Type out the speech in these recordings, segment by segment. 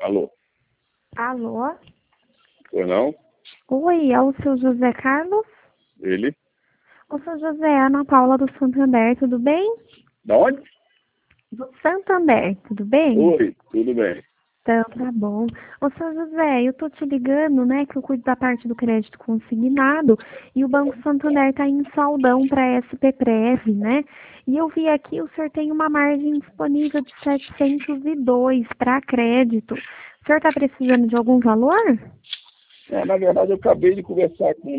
Alô? Alô? Foi não? Oi, é o seu José Carlos? Ele? O seu José, é a Ana Paula do Santander, tudo bem? Da onde? Do Santander, tudo bem? Oi, tudo bem. Então, tá bom. Ô, seu José, eu tô te ligando, né, que eu cuido da parte do crédito consignado e o Banco Santander tá em saldão para SPPREV, né? E eu vi aqui o senhor tem uma margem disponível de 702 para crédito. O senhor tá precisando de algum valor? Na verdade, eu acabei de conversar com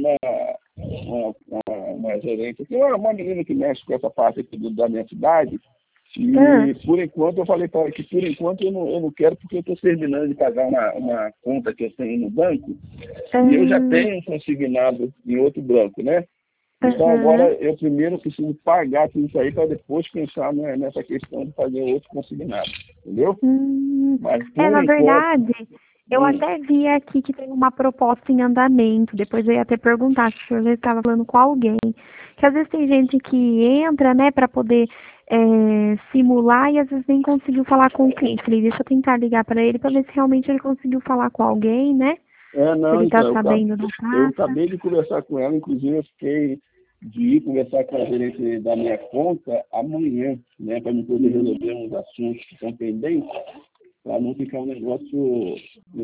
uma gerente, aqui, uma menina que mexe com essa parte aqui da minha cidade, Ah, e por enquanto eu falei para ela que por enquanto eu não quero, porque eu estou terminando de pagar uma conta que eu tenho no banco, e eu já ah, tenho um consignado em outro banco, né? Então aham. agora eu primeiro preciso pagar tudo isso aí para depois pensar nessa questão de fazer outro consignado, entendeu? Hum, Mas por Na enquanto, verdade, eu hum, até vi aqui que tem uma proposta em andamento. Depois eu ia até perguntar se o senhor já estava falando com alguém. Que às vezes tem gente que entra, né, para poder simular e às vezes nem conseguiu falar com o cliente. Falei, deixa eu tentar ligar para ele para ver se realmente ele conseguiu falar com alguém, né? Se não, ele está então, sabendo da eu taxa. acabei de conversar com ela, inclusive eu fiquei de ir conversar com a gerente da minha conta amanhã, né, para me poder resolver uns assuntos que estão pendentes, para não ficar um negócio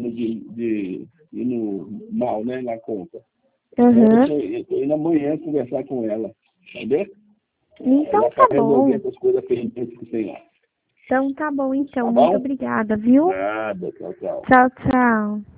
indo mal, né, na conta. Então Aham. eu tô indo amanhã conversar com ela, entendeu? Então Já tá para resolver bom. essas coisas pendentes que tem lá. Então tá bom, então. Tá Muito bom? obrigada, viu? Nada, tchau, tchau. Tchau, tchau.